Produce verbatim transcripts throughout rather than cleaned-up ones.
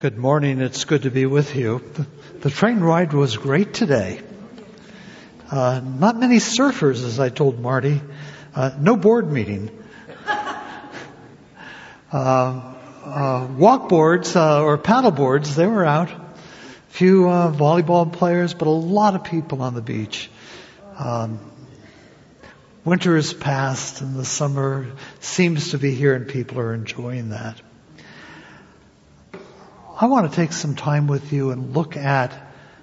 Good morning. It's good to be with you. The train ride was great today. Uh, not many surfers, as I told Marty. Uh, no board meeting. Uh, uh, walk boards uh, or paddle boards, they were out. Few uh, volleyball players, but a lot of people on the beach. Um, winter is past and the summer seems to be here and people are enjoying that. I want to take some time with you and look at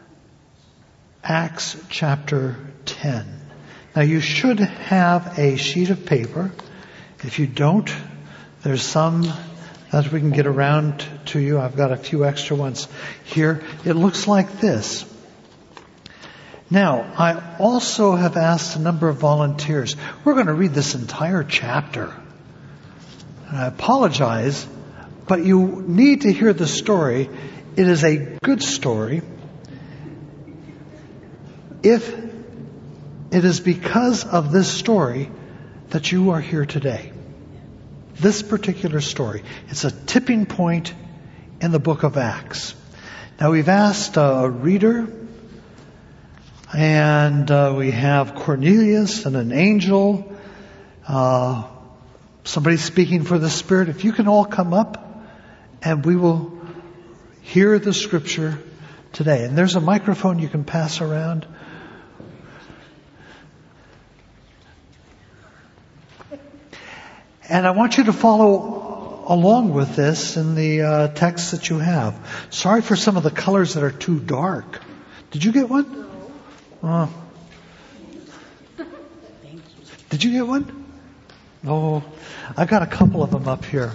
Acts chapter ten. Now you should have a sheet of paper. If you don't, there's some that we can get around to you. I've got a few extra ones here. It looks like this. Now, I also have asked a number of volunteers. We're going to read this entire chapter. And I apologize, but you need to hear the story. It is a good story. If it is because of this story that you are here today. This particular story. It's a tipping point in the book of Acts. Now we've asked a reader, and uh, we have Cornelius and an angel, uh, somebody speaking for the Spirit. If you can all come up, and we will hear the scripture today. And there's a microphone you can pass around. And I want you to follow along with this in the uh, text that you have. Sorry for some of the colors that are too dark. Did you get one? No. Uh, did you get one? Oh, I've got a couple of them up here.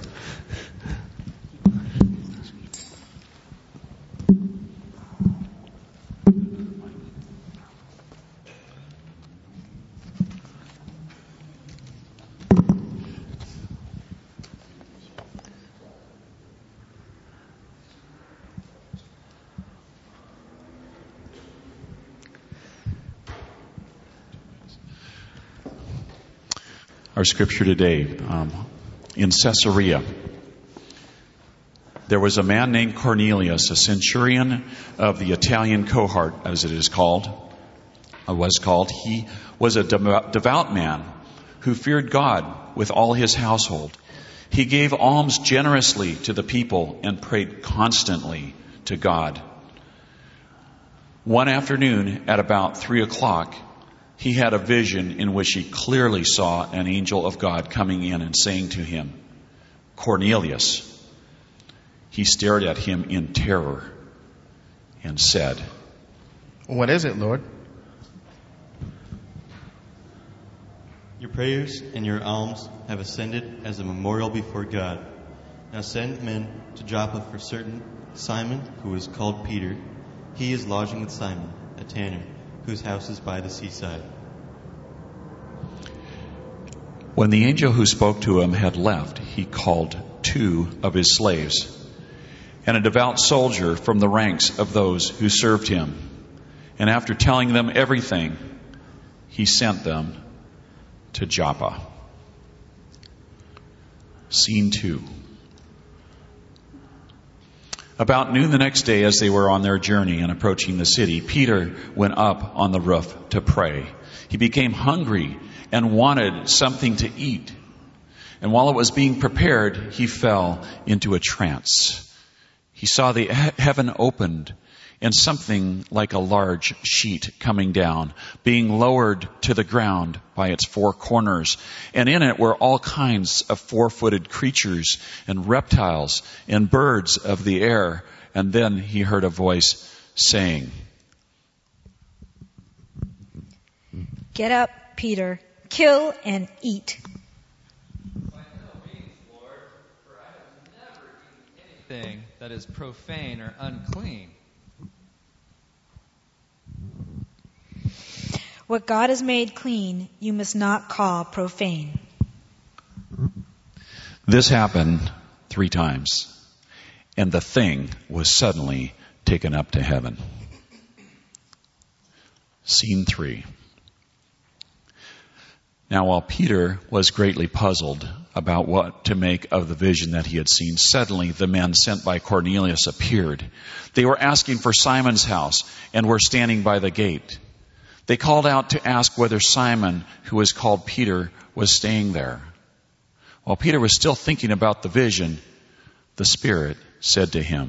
Our scripture today, um, in Caesarea, there was a man named Cornelius, a centurion of the Italian cohort, as it is called, uh, was called. He was a devout man who feared God with all his household. He gave alms generously to the people and prayed constantly to God. One afternoon at about three o'clock, he had a vision in which he clearly saw an angel of God coming in and saying to him, "Cornelius." He stared at him in terror and said, "What is it, Lord?" "Your prayers and your alms have ascended as a memorial before God. Now send men to Joppa for certain Simon, who is called Peter. He is lodging with Simon, a tanner, whose house is by the seaside." When the angel who spoke to him had left, he called two of his slaves and a devout soldier from the ranks of those who served him. And after telling them everything, he sent them to Joppa. Scene two. About noon the next day, as they were on their journey and approaching the city, Peter went up on the roof to pray. He became hungry and wanted something to eat. And while it was being prepared, he fell into a trance. He saw the he- heaven opened and something like a large sheet coming down, being lowered to the ground by its four corners. And in it were all kinds of four-footed creatures and reptiles and birds of the air. And then he heard a voice saying, "Get up, Peter, kill and eat." "By no means, Lord, for I have never eaten anything that is profane or unclean." "What God has made clean, you must not call profane." This happened three times, and the thing was suddenly taken up to heaven. Scene three. Now while Peter was greatly puzzled about what to make of the vision that he had seen. Suddenly, the men sent by Cornelius appeared. They were asking for Simon's house and were standing by the gate. They called out to ask whether Simon, who was called Peter, was staying there. While Peter was still thinking about the vision, the Spirit said to him,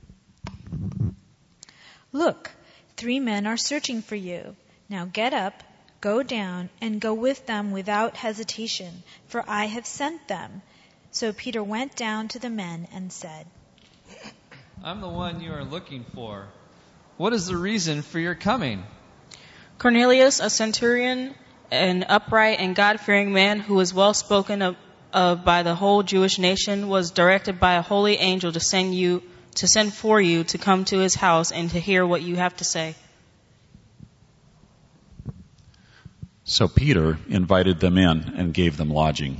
"Look, three men are searching for you. Now get up, go down, and go with them without hesitation, for I have sent them." So Peter went down to the men and said, I'm the one you are looking for. What is the reason for your coming? Cornelius, a centurion, an upright and God-fearing man who was well spoken of, of by the whole Jewish nation, was directed by a holy angel to send you to send for you to come to his house and to hear what you have to say. So Peter invited them in and gave them lodging.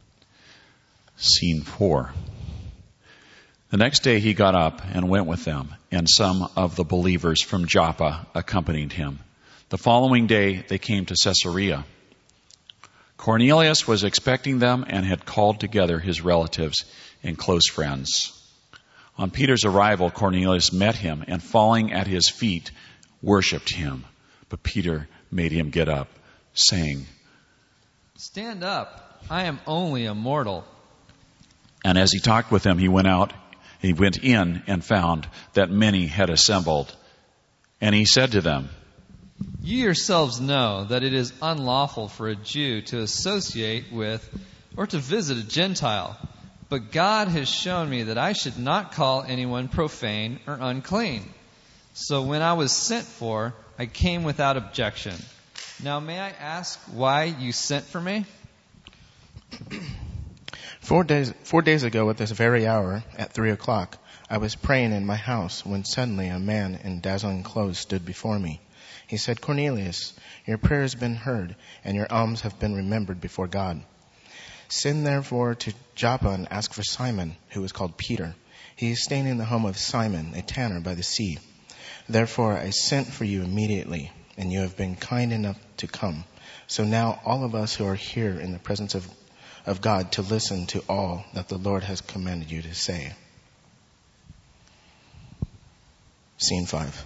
Scene four. The next day he got up and went with them, and some of the believers from Joppa accompanied him. The following day they came to Caesarea. Cornelius was expecting them and had called together his relatives and close friends. On Peter's arrival, Cornelius met him and, falling at his feet, worshipped him. But Peter made him get up, saying, Stand up. I am only a mortal. And as he talked with them, he went out, he went in and found that many had assembled. And he said to them, You yourselves know that it is unlawful for a Jew to associate with or to visit a Gentile. But God has shown me that I should not call anyone profane or unclean. So when I was sent for, I came without objection. Now may I ask why you sent for me? Four days, four days ago at this very hour, at three o'clock, I was praying in my house when suddenly a man in dazzling clothes stood before me. He said, Cornelius, your prayer has been heard, and your alms have been remembered before God. Send therefore to Joppa and ask for Simon, who is called Peter. He is staying in the home of Simon, a tanner by the sea. Therefore I sent for you immediately, and you have been kind enough to come. So now all of us who are here in the presence of, of God to listen to all that the Lord has commanded you to say. Scene five.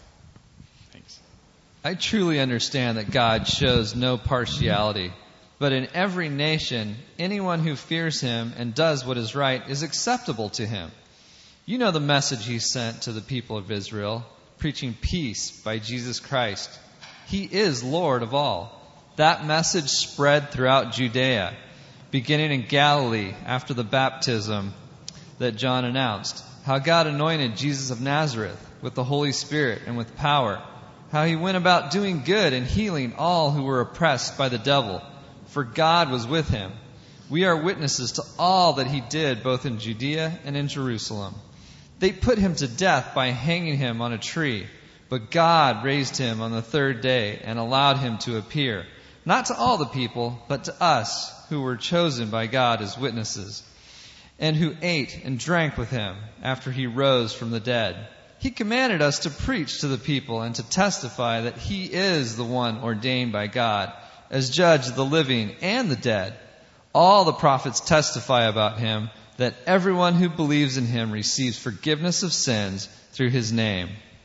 I truly understand that God shows no partiality, but in every nation, anyone who fears him and does what is right is acceptable to him. You know the message he sent to the people of Israel, preaching peace by Jesus Christ. He is Lord of all. That message spread throughout Judea, beginning in Galilee after the baptism that John announced, how God anointed Jesus of Nazareth with the Holy Spirit and with power, how he went about doing good and healing all who were oppressed by the devil, for God was with him. We are witnesses to all that he did both in Judea and in Jerusalem. They put him to death by hanging him on a tree, but God raised him on the third day and allowed him to appear, not to all the people, but to us who were chosen by God as witnesses, and who ate and drank with him after he rose from the dead. He commanded us to preach to the people and to testify that he is the one ordained by God as judge of the living and the dead. All the prophets testify about him, that everyone who believes in him receives forgiveness of sins through his name.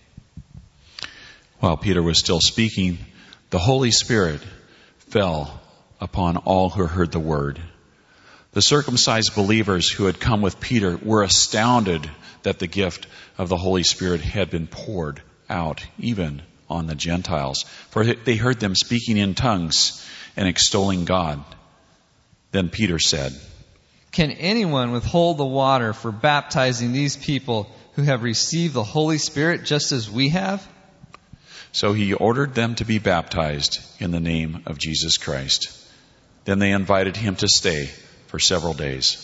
While Peter was still speaking, the Holy Spirit fell upon all who heard the word. The circumcised believers who had come with Peter were astounded that the gift of the Holy Spirit had been poured out even on the Gentiles, for they heard them speaking in tongues and extolling God. Then Peter said, Can anyone withhold the water for baptizing these people who have received the Holy Spirit just as we have? So he ordered them to be baptized in the name of Jesus Christ. Then they invited him to stay for several days.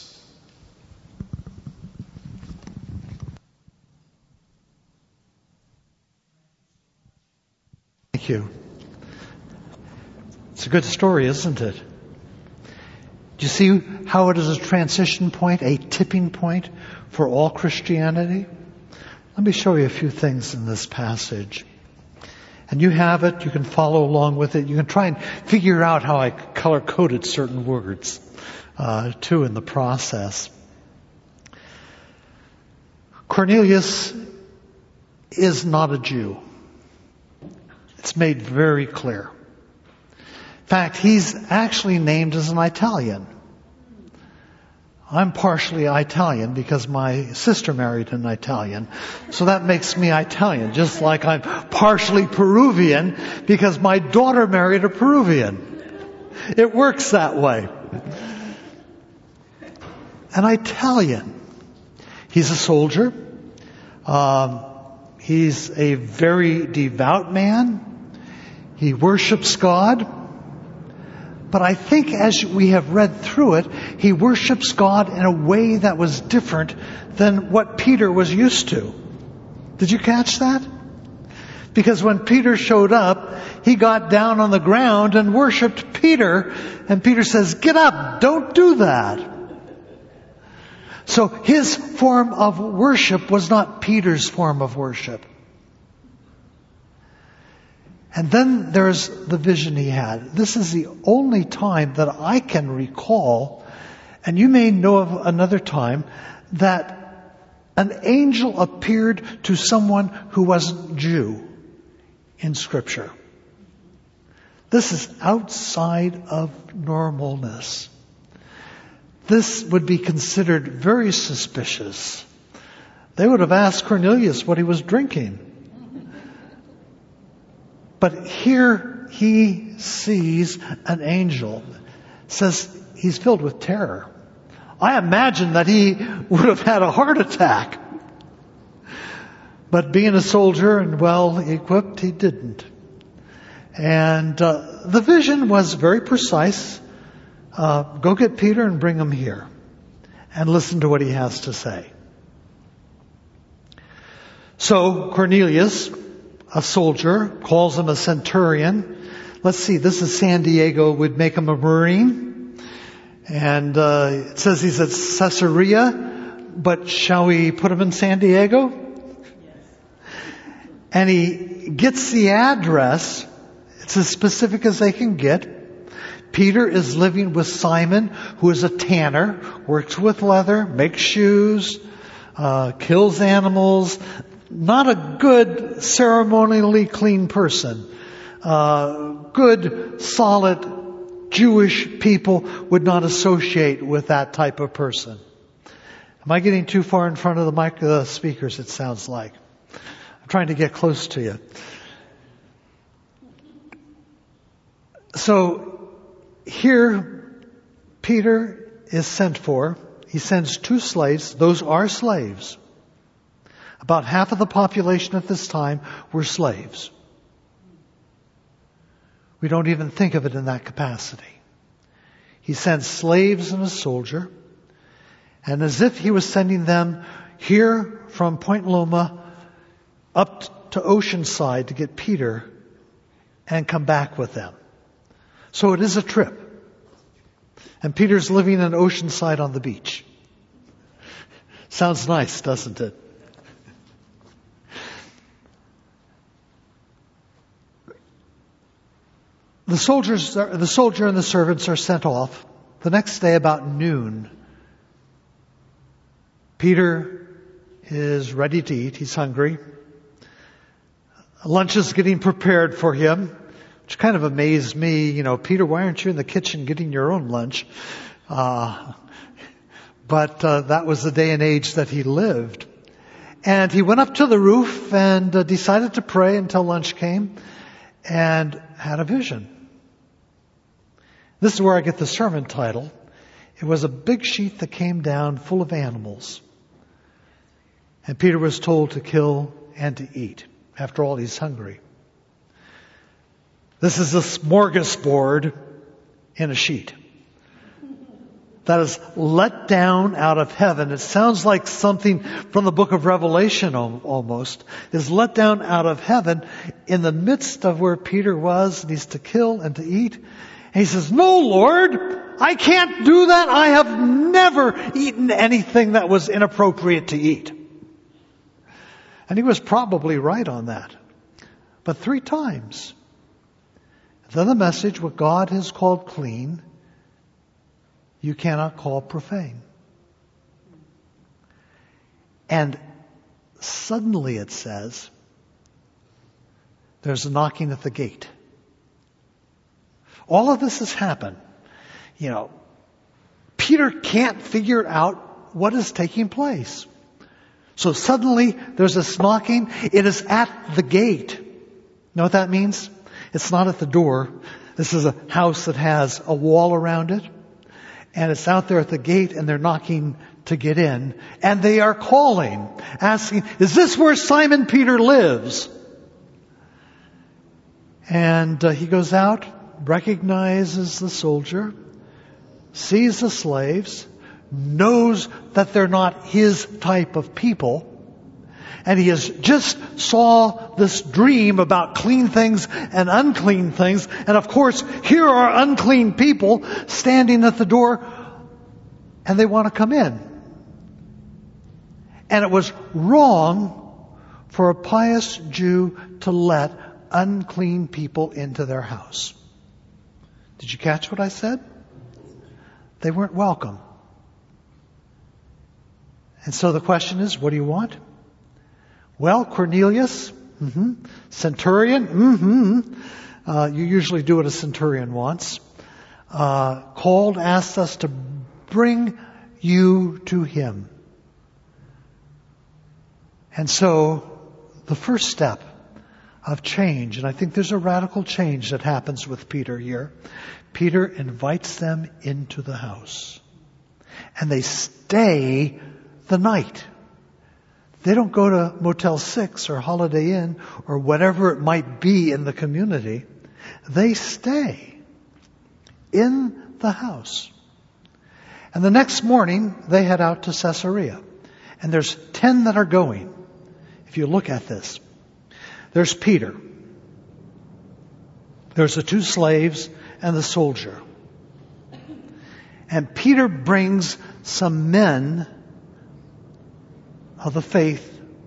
Thank you. It's a good story, isn't it? Do you see how it is a transition point, a tipping point for all Christianity? Let me show you a few things in this passage. And you have it, you can follow along with it, you can try and figure out how I color-coded certain words. uh, too in the process. Cornelius is not a Jew. It's made very clear. In fact, he's actually named as an Italian. I'm partially Italian because my sister married an Italian. So that makes me Italian, just like I'm partially Peruvian because my daughter married a Peruvian. It works that way. An Italian. He's a soldier. Um, he's a very devout man. He worships God. But I think as we have read through it, he worships God in a way that was different than what Peter was used to. Did you catch that? Because when Peter showed up, he got down on the ground and worshipped Peter. And Peter says, "Get up, don't do that." So his form of worship was not Peter's form of worship. And then there's the vision he had. This is the only time that I can recall, and you may know of another time, that an angel appeared to someone who wasn't Jew in Scripture. This is outside of normalness. This would be considered very suspicious. They would have asked Cornelius what he was drinking. But here he sees an angel. Says he's filled with terror. I imagine that he would have had a heart attack. But being a soldier and well equipped, he didn't. And uh, the vision was very precise. Uh, go get Peter and bring him here. And listen to what he has to say. So Cornelius, a soldier, calls him a centurion. Let's see, this is San Diego, would make him a Marine. And uh, it says he's at Caesarea, but shall we put him in San Diego? Yes. And he gets the address. It's as specific as they can get. Peter is living with Simon, who is a tanner, works with leather, makes shoes, uh, kills animals. Not a good, ceremonially clean person. Uh, good, solid Jewish people would not associate with that type of person. Am I getting too far in front of the mic, the speakers, it sounds like? I'm trying to get close to you. So, here, Peter is sent for. He sends two slaves. Those are slaves. About half of the population at this time were slaves. We don't even think of it in that capacity. He sends slaves and a soldier. And as if he was sending them here from Point Loma up to Oceanside to get Peter and come back with them. So it is a trip. And Peter's living in Oceanside on the beach. Sounds nice, doesn't it? The soldiers, the soldier and the servants are sent off. The next day about noon, Peter is ready to eat. He's hungry. Lunch is getting prepared for him, which kind of amazed me. You know, Peter, why aren't you in the kitchen getting your own lunch? Uh, but uh, that was the day and age that he lived. And he went up to the roof and uh, decided to pray until lunch came and had a vision. This is where I get the sermon title. It was a big sheet that came down full of animals. And Peter was told to kill and to eat. After all, he's hungry. This is a smorgasbord in a sheet. That is let down out of heaven. It sounds like something from the book of Revelation almost. Is let down out of heaven in the midst of where Peter was, and he's to kill and to eat. And he says, "No, Lord, I can't do that. I have never eaten anything that was inappropriate to eat." And he was probably right on that. But three times. Then the message, what God has called clean, you cannot call profane. And suddenly it says, there's a knocking at the gate. All of this has happened. You know, Peter can't figure out what is taking place. So suddenly there's this knocking. It is at the gate. You know what that means? It's not at the door. This is a house that has a wall around it. And it's out there at the gate, and they're knocking to get in. And they are calling, asking, is this where Simon Peter lives? And uh, he goes out, recognizes the soldier, sees the slaves, knows that they're not his type of people. And he has just saw this dream about clean things and unclean things. And of course, here are unclean people standing at the door, and they want to come in. And it was wrong for a pious Jew to let unclean people into their house. Did you catch what I said? They weren't welcome. And so the question is, what do you want? Well, Cornelius, mm-hmm. Centurion, mm-hmm. Uh, you usually do what a centurion wants. Uh, called, asked us to bring you to him. And so the first step of change, and I think there's a radical change that happens with Peter here. Peter invites them into the house. And they stay the night. They don't go to Motel six or Holiday Inn or whatever it might be in the community. They stay in the house. And the next morning, they head out to Caesarea. And there's ten that are going. If you look at this, there's Peter. There's the two slaves and the soldier. And Peter brings some men of the faith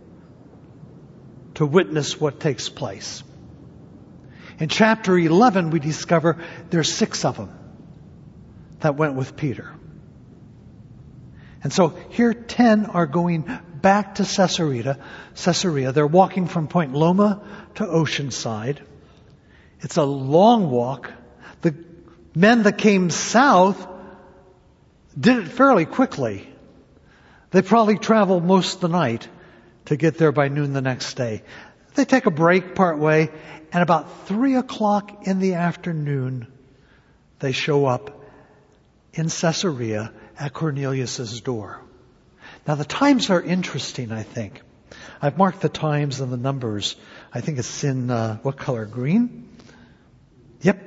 to witness what takes place. In chapter eleven, we discover there's six of them that went with Peter. And so here ten are going back to Caesarea. Caesarea. They're walking from Point Loma to Oceanside. It's a long walk. The men that came south did it fairly quickly. They probably traveled most of the night to get there by noon the next day. They take a break part way, and about three o'clock in the afternoon, they show up in Caesarea at Cornelius' door. Now the times are interesting, I think. I've marked the times and the numbers. I think it's in, uh, what color? Green? Yep.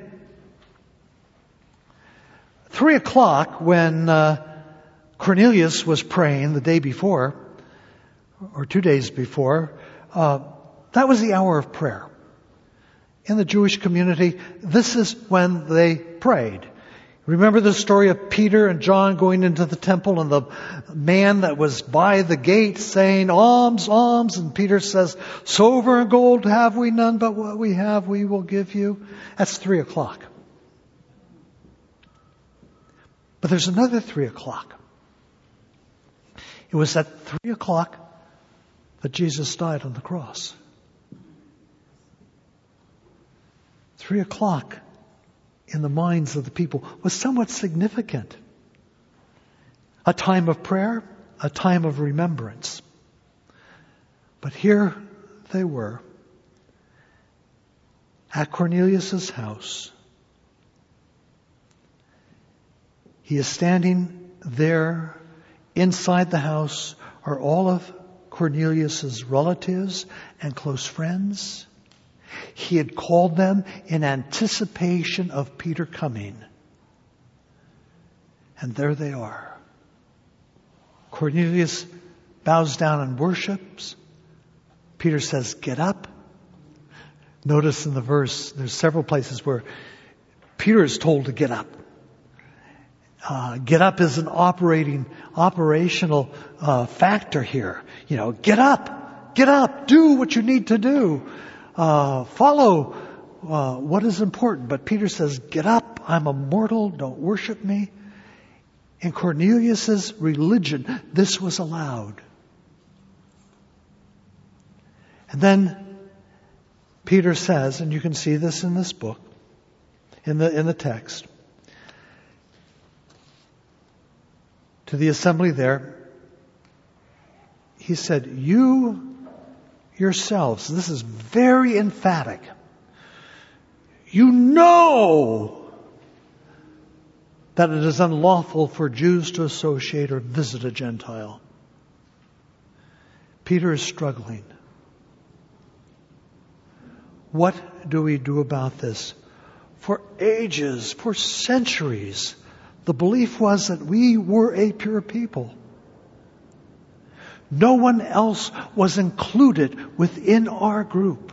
Three o'clock when uh, Cornelius was praying the day before, or two days before, uh, that was the hour of prayer. In the Jewish community, this is when they prayed. Remember the story of Peter and John going into the temple and the man that was by the gate saying, alms, alms. And Peter says, silver and gold have we none, but what we have we will give you. That's three o'clock. But there's another three o'clock. It was at three o'clock that Jesus died on the cross. Three o'clock in the minds of the people was somewhat significant. A time of prayer, a time of remembrance. But here they were at Cornelius' house. He is standing there. Inside the house are all of Cornelius' relatives and close friends. He had called them in anticipation of Peter coming. And there they are. Cornelius bows down and worships. Peter says, get up. Notice in the verse, there's several places where Peter is told to get up. Uh, get up is an operating, operational uh, factor here. You know, get up, get up, do what you need to do. Uh, follow uh, what is important. But Peter says, get up, I'm a mortal, don't worship me. In Cornelius's religion, this was allowed. And then Peter says, and you can see this in this book, in the, in the text, to the assembly there, he said, you yourselves, this is very emphatic, you know that it is unlawful for Jews to associate or visit a Gentile. Peter is struggling. What do we do about this? For ages, for centuries, the belief was that we were a pure people. No one else was included within our group.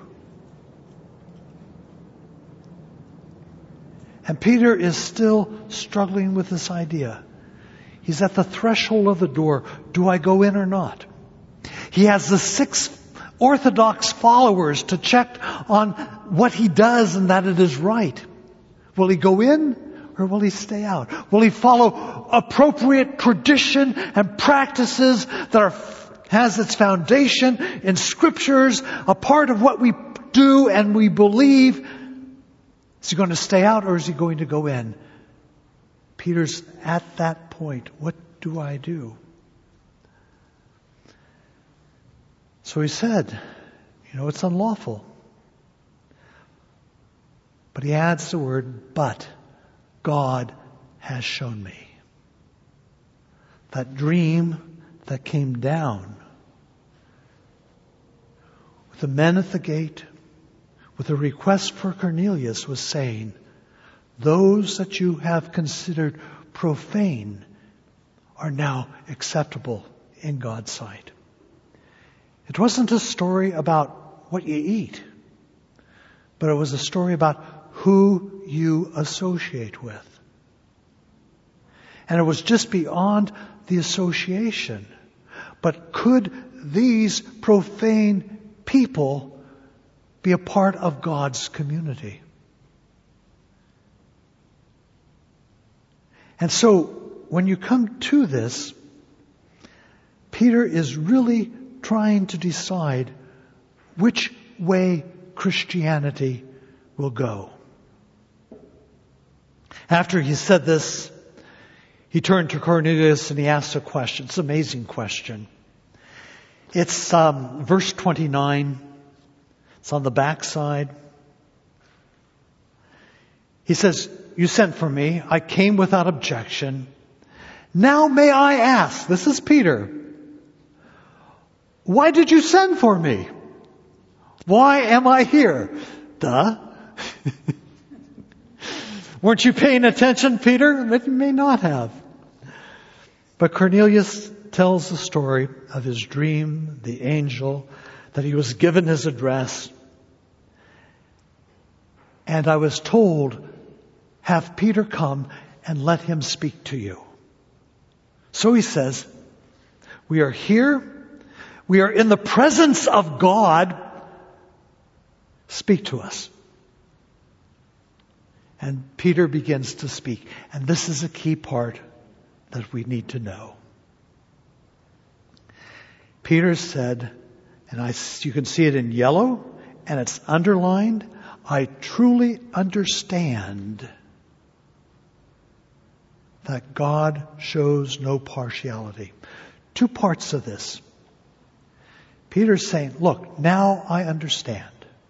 And Peter is still struggling with this idea. He's at the threshold of the door. Do I go in or not? He has the six Orthodox followers to check on what he does and that it is right. Will he go in or will he stay out? Will he follow appropriate tradition and practices that are, has its foundation in scriptures, a part of what we do and we believe? Is he going to stay out or is he going to go in? Peter's at that point. What do I do? So he said, you know, it's unlawful. But he adds the word, but God has shown me. That dream that came down with the men at the gate, with a request for Cornelius, was saying, those that you have considered profane are now acceptable in God's sight. It wasn't a story about what you eat, but it was a story about who you associate with. And it was just beyond the association. But could these profane people be a part of God's community? And so, when you come to this, Peter is really trying to decide which way Christianity will go. After he said this, he turned to Cornelius and he asked a question. It's an amazing question. It's um, verse twenty-nine. It's on the back side. He says, you sent for me. I came without objection. Now may I ask, this is Peter, why did you send for me? Why am I here? Duh. Weren't you paying attention, Peter? You may not have. But Cornelius tells the story of his dream, the angel, that he was given his address. And I was told, have Peter come and let him speak to you. So he says, we are here. We are in the presence of God. Speak to us. And Peter begins to speak. And this is a key part that we need to know. Peter said, and I, you can see it in yellow, and it's underlined, I truly understand that God shows no partiality. Two parts of this. Peter's saying, look, now I understand.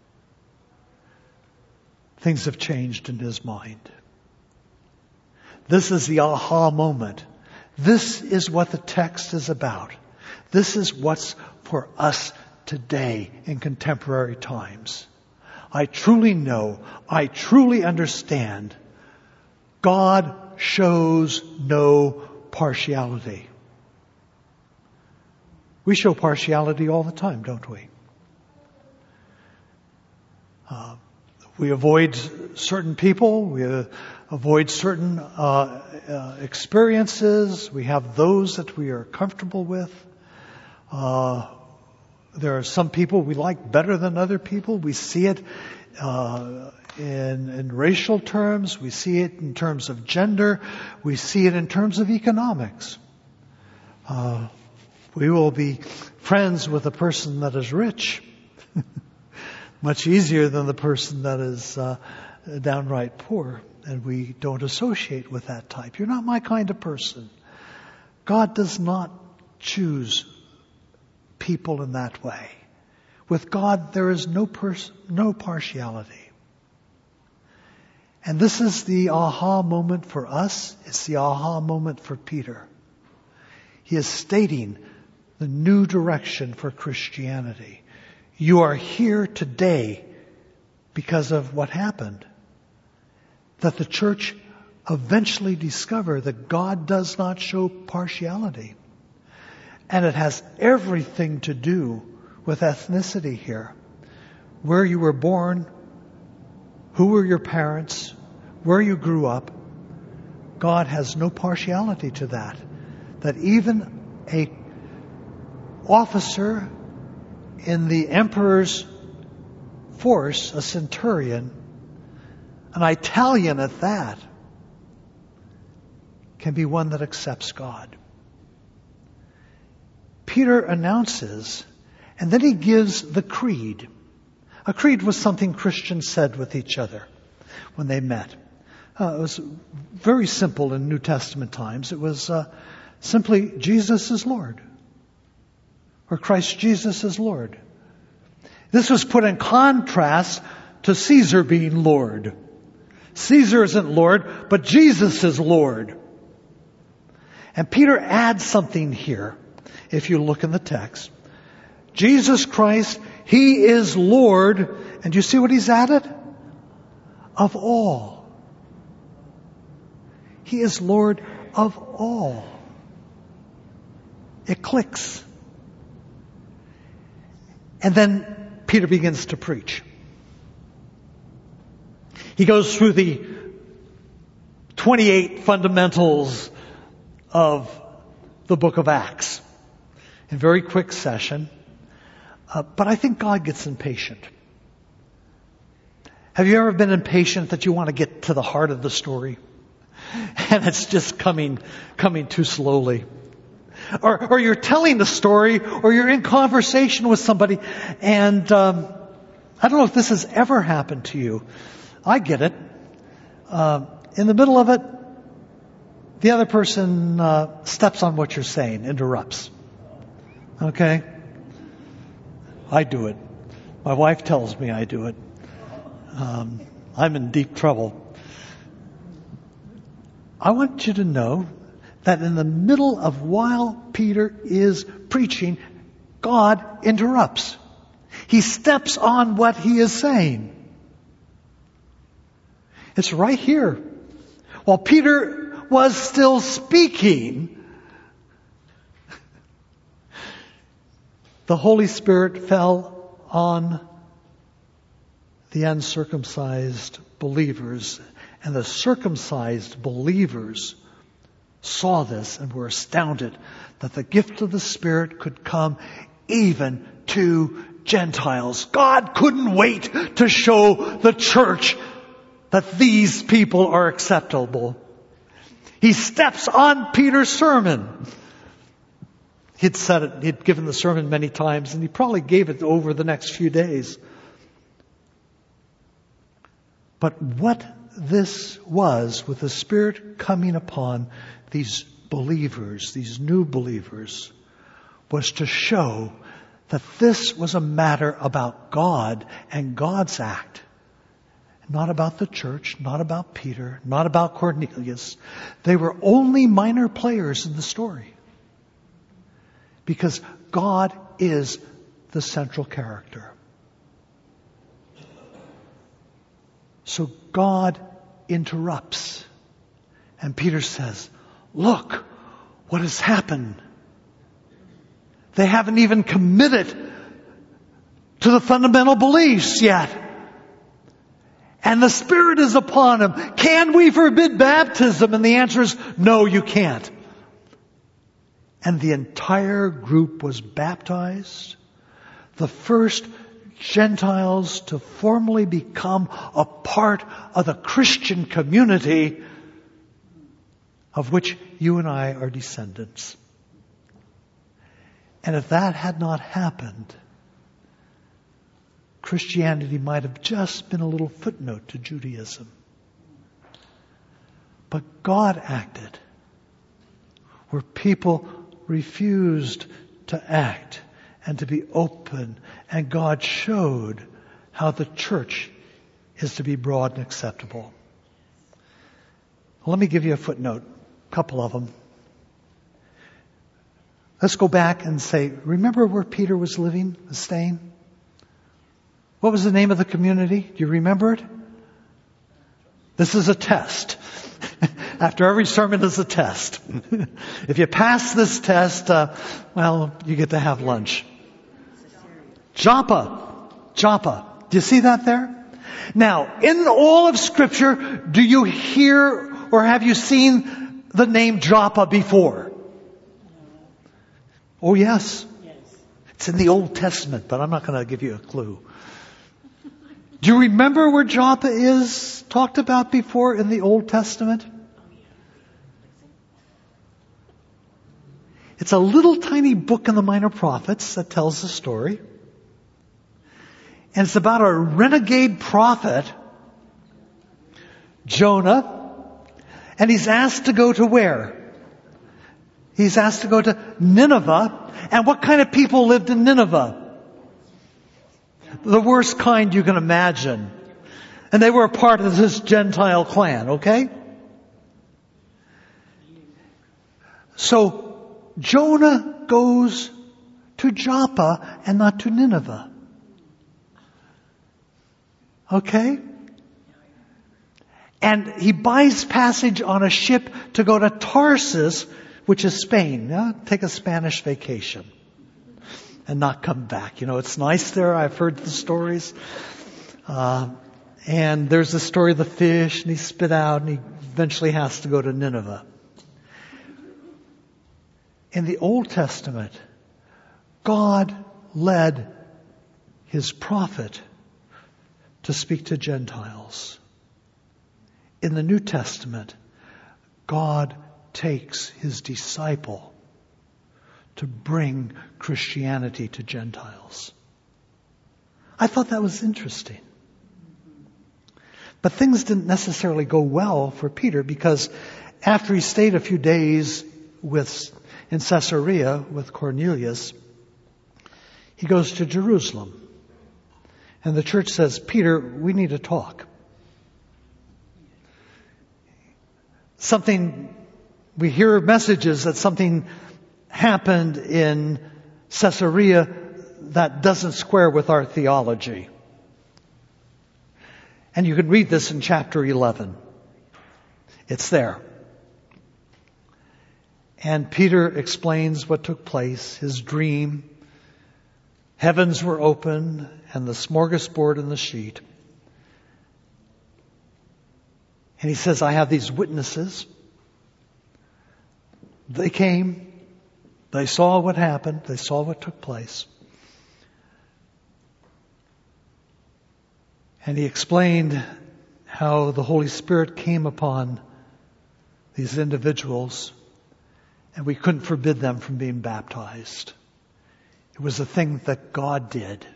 Things have changed in his mind. This is the aha moment. This is what the text is about. This is what's for us today in contemporary times. I truly know, I truly understand, God shows no partiality. We show partiality all the time, don't we? Uh, we avoid certain people. We uh, avoid certain uh, uh, experiences. We have those that we are comfortable with. Uh, there are some people we like better than other people. We see it uh, in, in racial terms. We see it in terms of gender. We see it in terms of economics. Uh, we will be friends with a person that is rich. Much easier than the person that is uh, downright poor. And we don't associate with that type. You're not my kind of person. God does not choose people in that way. With God, there is no pers- no partiality. And this is the aha moment for us. It's the aha moment for Peter. He is stating the new direction for Christianity. You are here today because of what happened. That the church eventually discovered that God does not show partiality. And it has everything to do with ethnicity here. Where you were born, who were your parents, where you grew up. God has no partiality to that. That even a officer in the emperor's force, a centurion, an Italian at that, can be one that accepts God. Peter announces, and then he gives the creed. A creed was something Christians said with each other when they met. Uh, it was very simple in New Testament times. It was uh, simply, Jesus is Lord. Or Christ Jesus is Lord. This was put in contrast to Caesar being Lord. Caesar isn't Lord, but Jesus is Lord. And Peter adds something here, if you look in the text. Jesus Christ, He is Lord. And you see what He's added? Of all. He is Lord of all. It clicks. And then Peter begins to preach. He goes through the twenty-eight fundamentals of the book of Acts in very quick session. Uh, but I think God gets impatient. Have you ever been impatient that you want to get to the heart of the story? And it's just coming, coming too slowly. Or, or you're telling the story, or you're in conversation with somebody, and um, I don't know if this has ever happened to you. I get it. Uh, in the middle of it, the other person uh, steps on what you're saying, interrupts. Okay? I do it. My wife tells me I do it. Um, I'm in deep trouble. I want you to know that in the middle of while Peter is preaching, God interrupts. He steps on what he is saying. It's right here. While Peter was still speaking, the Holy Spirit fell on the uncircumcised believers. And the circumcised believers saw this and were astounded that the gift of the Spirit could come even to Gentiles. God couldn't wait to show the church that these people are acceptable. He steps on Peter's sermon. He'd said it, he'd given the sermon many times, and he probably gave it over the next few days. But what this was, with the Spirit coming upon these believers, these new believers, was to show that this was a matter about God and God's act. Not about the church, not about Peter, not about Cornelius. They were only minor players in the story. Because God is the central character. So God interrupts. And Peter says, look what has happened. They haven't even committed to the fundamental beliefs yet. And the Spirit is upon them. Can we forbid baptism? And the answer is, no, you can't. And the entire group was baptized. The first Gentiles to formally become a part of the Christian community of which you and I are descendants. And if that had not happened, Christianity might have just been a little footnote to Judaism. But God acted where people refused to act and to be open, and God showed how the church is to be broad and acceptable. Let me give you a footnote, a couple of them. Let's go back and say, remember where Peter was living, staying? What was the name of the community? Do you remember it? This is a test. After every sermon is a test. If you pass this test, uh, well, you get to have lunch. Joppa. Joppa. Do you see that there? Now, in all of Scripture, do you hear or have you seen the name Joppa before? Oh, yes. It's in the Old Testament, but I'm not going to give you a clue. Do you remember where Joppa is talked about before in the Old Testament? It's a little tiny book in the Minor Prophets that tells the story. And it's about a renegade prophet, Jonah, and he's asked to go to where? He's asked to go to Nineveh. And what kind of people lived in Nineveh? The worst kind you can imagine. And they were a part of this Gentile clan, okay? So Jonah goes to Joppa and not to Nineveh. Okay? And he buys passage on a ship to go to Tarsus, which is Spain. Yeah? Take a Spanish vacation and not come back. You know, it's nice there. I've heard the stories. Uh, and there's the story of the fish, and he spit out, and he eventually has to go to Nineveh. In the Old Testament, God led His prophet to speak to Gentiles. In the New Testament, God takes His disciple to bring Christianity to Gentiles. I thought that was interesting. But things didn't necessarily go well for Peter, because after he stayed a few days with in Caesarea with Cornelius, he goes to Jerusalem. And the church says, Peter, we need to talk. Something, we hear messages that something happened in Caesarea that doesn't square with our theology. And you can read this in chapter eleven. It's there. And Peter explains what took place, his dream. Heavens were open and the smorgasbord and the sheet. And he says, I have these witnesses. They came. They saw what happened. They saw what took place. And he explained how the Holy Spirit came upon these individuals, and we couldn't forbid them from being baptized. It was a thing that God did.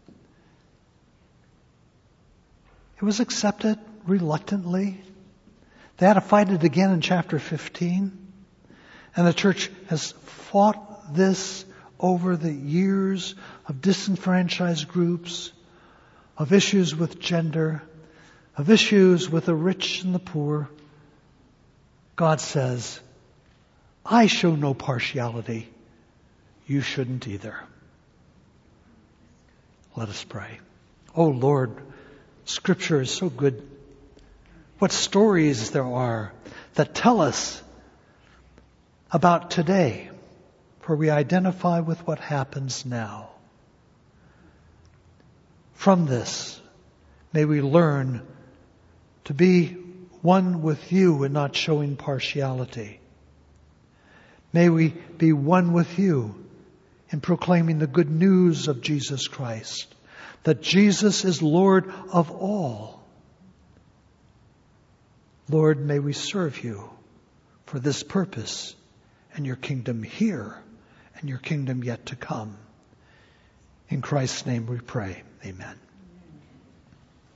It was accepted reluctantly. They had to fight it again in chapter fifteen. And the church has fought this over the years of disenfranchised groups, of issues with gender, of issues with the rich and the poor. God says, I show no partiality. You shouldn't either. Let us pray. Oh Lord, Scripture is so good. What stories there are that tell us about today, for we identify with what happens now. From this, may we learn to be one with you and not showing partiality. May we be one with you in proclaiming the good news of Jesus Christ, that Jesus is Lord of all. Lord, may we serve you for this purpose and your kingdom here and your kingdom yet to come. In Christ's name we pray. Amen.